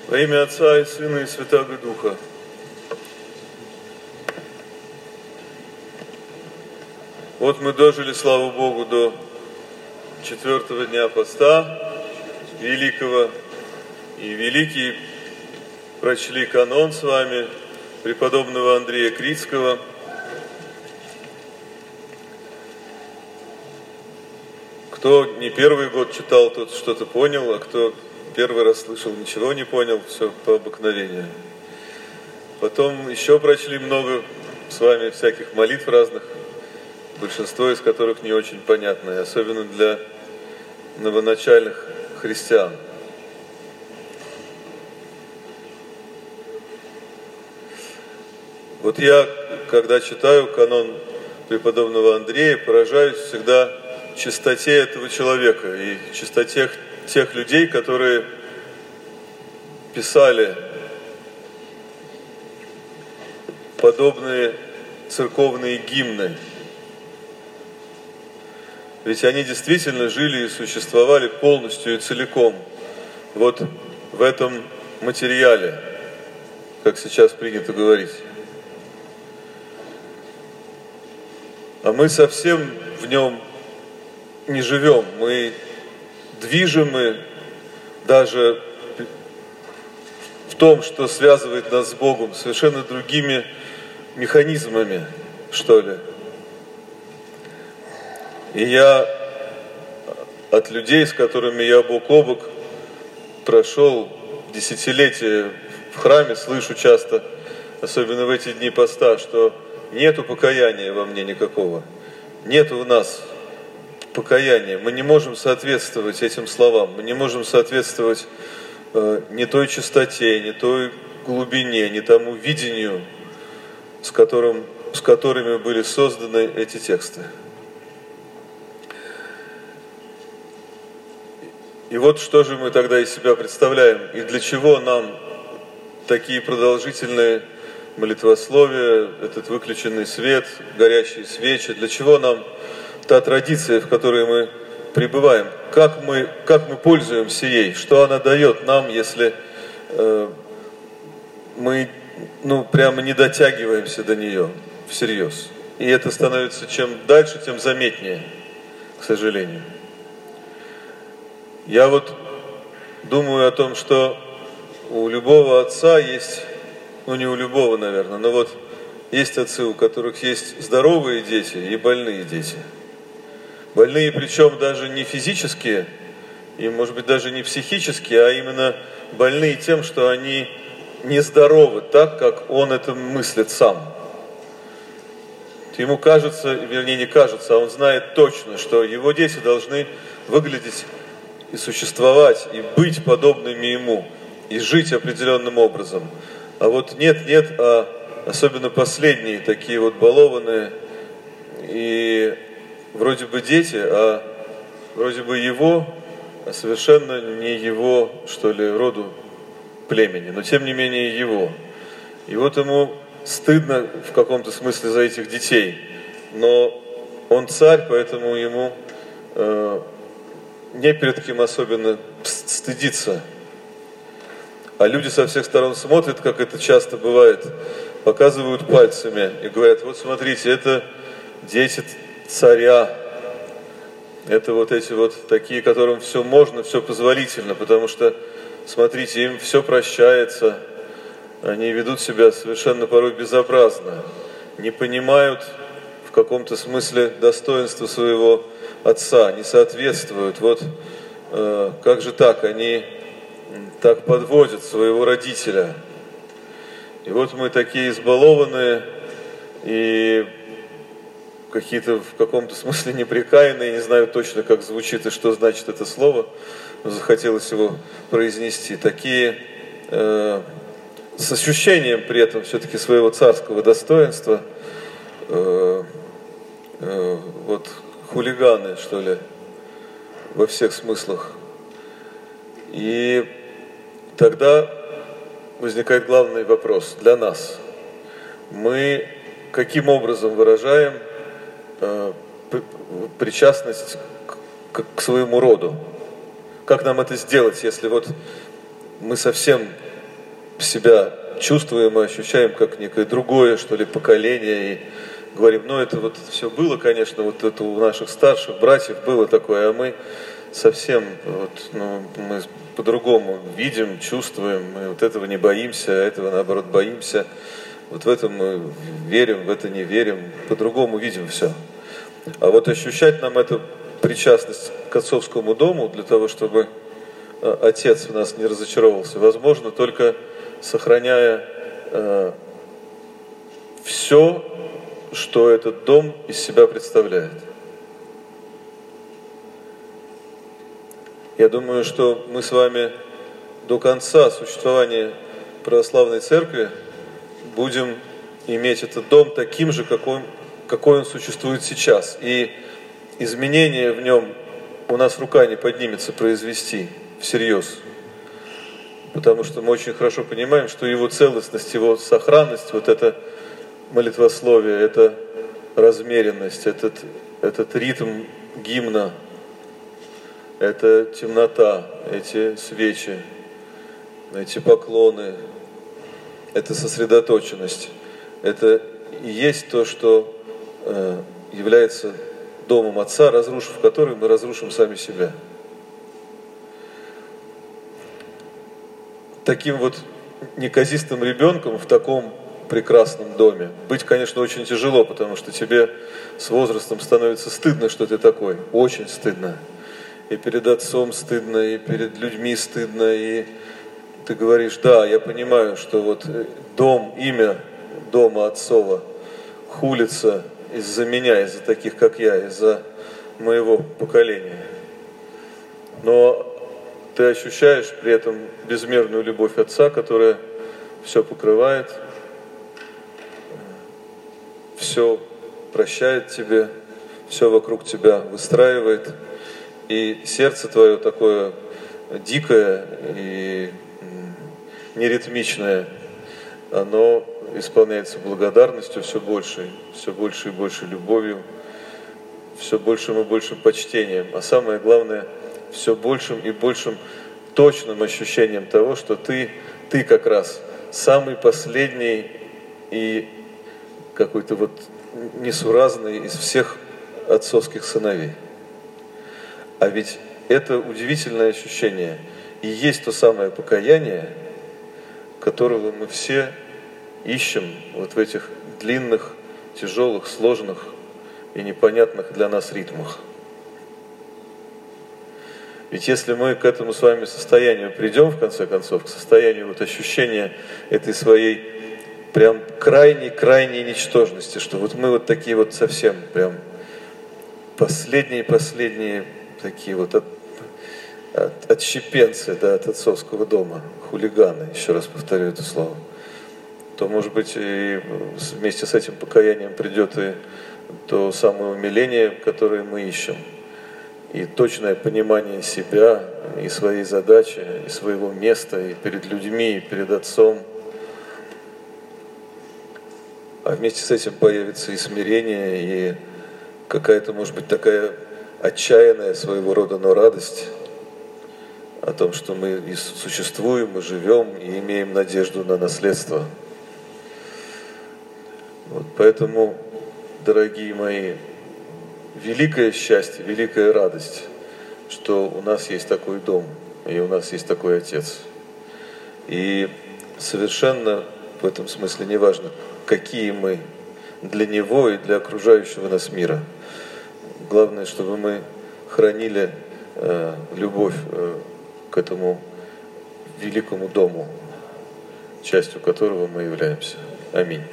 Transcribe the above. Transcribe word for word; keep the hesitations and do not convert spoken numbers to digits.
Во имя Отца и Сына и Святаго Духа. Вот мы дожили, слава Богу, до четвертого дня поста великого. И великие прочли канон с вами преподобного Андрея Критского. Кто не первый год читал, тот что-то понял, а кто первый раз слышал, ничего не понял, все по обыкновению. Потом еще прочли много с вами всяких молитв разных, большинство из которых не очень понятны, особенно для новоначальных христиан. Вот я, когда читаю канон преподобного Андрея, поражаюсь всегда чистоте этого человека и чистоте тех людей, которые писали подобные церковные гимны. Ведь они действительно жили и существовали полностью и целиком вот в этом материале, как сейчас принято говорить. А мы совсем в нем не живем, мы движимы даже в том, что связывает нас с Богом, совершенно другими механизмами, что ли. И я от людей, с которыми я бок о бок прошел десятилетия в храме, слышу часто, особенно в эти дни поста, что нету покаяния во мне никакого, нету в нас покаяния. Мы не можем соответствовать этим словам, мы не можем соответствовать э, не той чистоте, не той глубине, не тому видению, с, которым, с которыми были созданы эти тексты. И вот что же мы тогда из себя представляем, и для чего нам такие продолжительные молитвословия, этот выключенный свет, горящие свечи, для чего нам та традиция, в которой мы пребываем, как мы, как мы пользуемся ей, что она дает нам, если э, мы ну, прямо не дотягиваемся до нее всерьез. И это становится чем дальше, тем заметнее, к сожалению. Я вот думаю о том, что у любого отца есть, ну не у любого, наверное, но вот есть отцы, у которых есть здоровые дети и больные дети. Больные, причем даже не физические, и, может быть, даже не психические, а именно больные тем, что они нездоровы так, как он это мыслит сам. Ему кажется, вернее не кажется, а он знает точно, что его дети должны выглядеть и существовать, и быть подобными ему, и жить определенным образом. А вот нет-нет, а особенно последние, такие вот балованные, и вроде бы дети, а вроде бы его, а совершенно не его, что ли, роду племени, но тем не менее его. И вот ему стыдно в каком-то смысле за этих детей, но он царь, поэтому ему э, не перед кем особенно стыдиться. А люди со всех сторон смотрят, как это часто бывает, показывают пальцами и говорят: вот смотрите, это дети царя, это вот эти вот такие, которым все можно, все позволительно, потому что, смотрите, им все прощается, они ведут себя совершенно порой безобразно, не понимают в каком-то смысле достоинства своего отца, не соответствуют. Вот э, как же так, они так подводят своего родителя. И вот мы такие избалованные и какие-то в каком-то смысле непрекаянные, не знаю точно, как звучит и что значит это слово, но захотелось его произнести. Такие э, с ощущением при этом все-таки своего царского достоинства, э, э, вот хулиганы, что ли, во всех смыслах. И тогда возникает главный вопрос для нас. Мы каким образом выражаем э, причастность к, к своему роду? Как нам это сделать, если вот мы совсем себя чувствуем и ощущаем как некое другое, что ли, поколение, и говорим, ну это вот все было, конечно, вот это у наших старших братьев было такое, а мы совсем, вот, ну, мы по-другому видим, чувствуем, мы вот этого не боимся, а этого, наоборот, боимся. Вот в это мы верим, в это не верим, по-другому видим все. А вот ощущать нам эту причастность к отцовскому дому, для того, чтобы Отец в нас не разочаровался, возможно, только сохраняя э, все, что этот дом из себя представляет. Я думаю, что мы с вами до конца существования православной церкви будем иметь этот дом таким же, какой, какой он существует сейчас. И изменения в нем у нас рука не поднимется произвести всерьез. Потому что мы очень хорошо понимаем, что его целостность, его сохранность, вот это молитвословие, это размеренность, этот, этот ритм гимна, это темнота, эти свечи, эти поклоны, это сосредоточенность. Это и есть то, что э, является домом Отца, разрушив который, мы разрушим сами себя. Таким вот неказистым ребенком в таком прекрасном доме быть, конечно, очень тяжело, потому что тебе с возрастом становится стыдно, что ты такой. Очень стыдно. И перед отцом стыдно, и перед людьми стыдно, и ты говоришь, да, я понимаю, что вот дом, имя дома отцова хулится из-за меня, из-за таких, как я, из-за моего поколения. Но ты ощущаешь при этом безмерную любовь Отца, которая все покрывает, все прощает тебе, все вокруг тебя выстраивает. И сердце твое такое дикое и неритмичное, оно исполняется благодарностью все больше, все больше и больше любовью, все большим и большим почтением, а самое главное, все большим и большим точным ощущением того, что ты, ты как раз самый последний и какой-то вот несуразный из всех отцовских сыновей. А ведь это удивительное ощущение и есть то самое покаяние, которого мы все ищем вот в этих длинных, тяжелых, сложных и непонятных для нас ритмах. Ведь если мы к этому с вами состоянию придем, в конце концов, к состоянию вот ощущения этой своей прям крайней-крайней ничтожности, что вот мы вот такие вот совсем прям последние-последние такие вот от, от, отщепенцы, да, от отцовского дома, хулиганы, еще раз повторю это слово, то, может быть, и вместе с этим покаянием придет и то самое умиление, которое мы ищем, и точное понимание себя, и своей задачи, и своего места, и перед людьми, и перед Отцом. А вместе с этим появится и смирение, и какая-то, может быть, такая отчаянная своего рода, но радость о том, что мы и существуем, и живем, и имеем надежду на наследство. Вот поэтому, дорогие мои, великое счастье, великая радость, что у нас есть такой дом, и у нас есть такой Отец. И совершенно в этом смысле не важно, какие мы для Него и для окружающего нас мира. Главное, чтобы мы хранили э, любовь э, к этому великому дому, частью которого мы являемся. Аминь.